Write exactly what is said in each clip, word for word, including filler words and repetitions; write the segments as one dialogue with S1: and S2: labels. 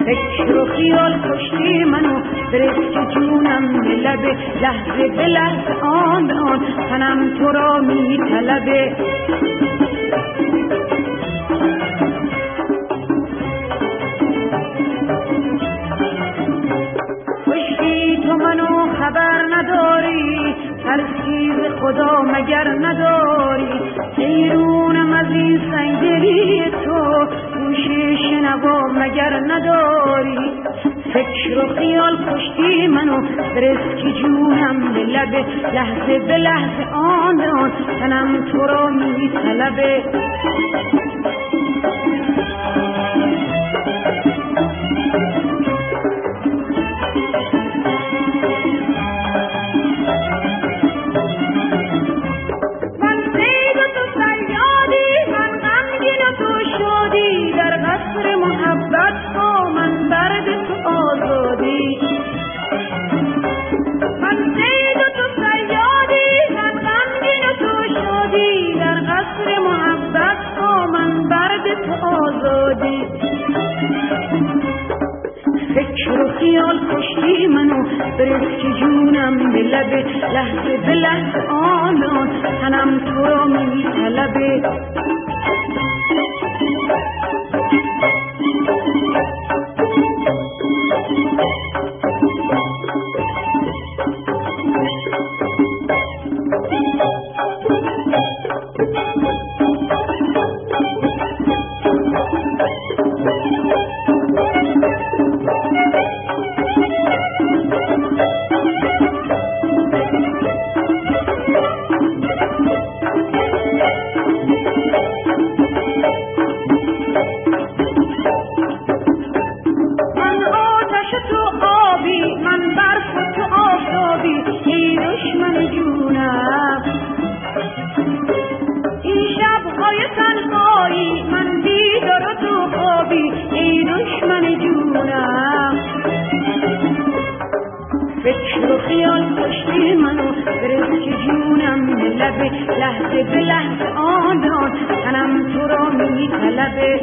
S1: فکر و خیال کشتی منو برستی جونم به لبه لحظه به لحظه آن به آن تنم تو را می طلبه کشتی تو منو خبر نداری ترسی ز خدا مگر نداری حیرونم از این سنگدلی تو گوش شنوا مگر نداری فکر و خیال کشتی منو برستی جونم به لبه لحظه به لحظه آن به آن تنم تو را می طلبه فکر و خیال کشتی منو برستی جونم به لبه لحظه به لحظه آن آن تنم تو را می طلبه فکر و خیال کشتی منو برستی جونم به لبه لحظه به لحظه آن آن تنم تو را می طلبه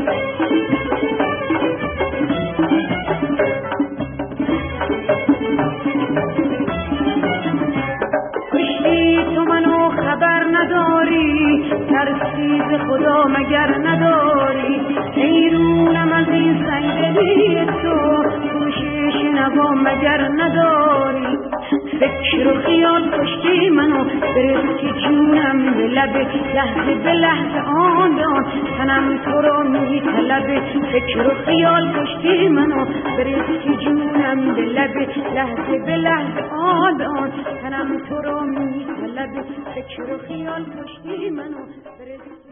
S1: کشتی تو منو خبر نداری ترسی ز خدا مگر نداری حیرونم از این سنگدلی تو گوش شنوا مگر نداری فکر و خیال کشتی منو برستی جونم به لبه لحظه به لحظه آن به آن تنم تو را می طلبه فکر و خیال کشتی منو برستی جونم به لبه لحظه به لحظه آن به آن تنم تو را می طلبه فکر و خیال کشتی منو برستی